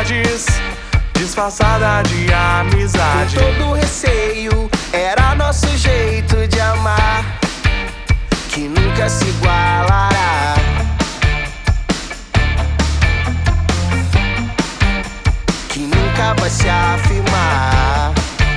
saudades disfarçada de amizade. Com todo receio, era nosso jeito de amar, que nunca se igualará. Que nunca vai se afirmar.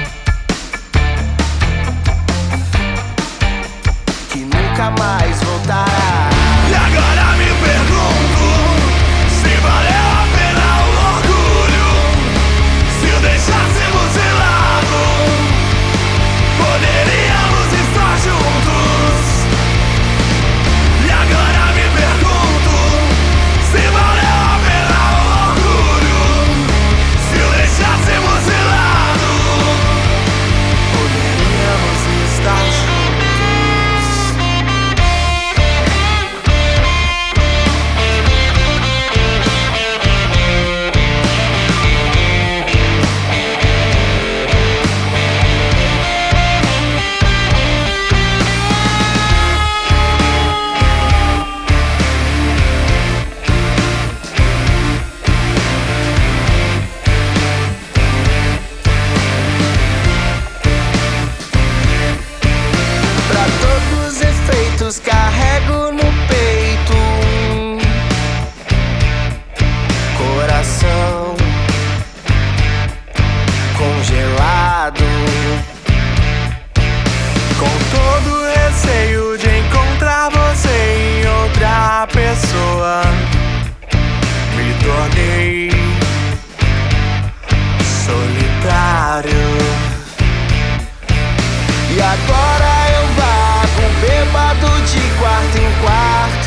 Que nunca mais voltará. E agora me pergunto se valeu a pena o orgulho, se o deixássemos de lado, poderíamos estar juntos. E agora me pergunto se valeu a pena o orgulho, se o deixássemos de lado, poderíamos estar juntos. Pra todos os efeitos, carrego no peito coração congelado, Com todo receio de encontrar você em outra pessoa, me tornei solitário. e agora eu vago bêbado de quarto em quarto.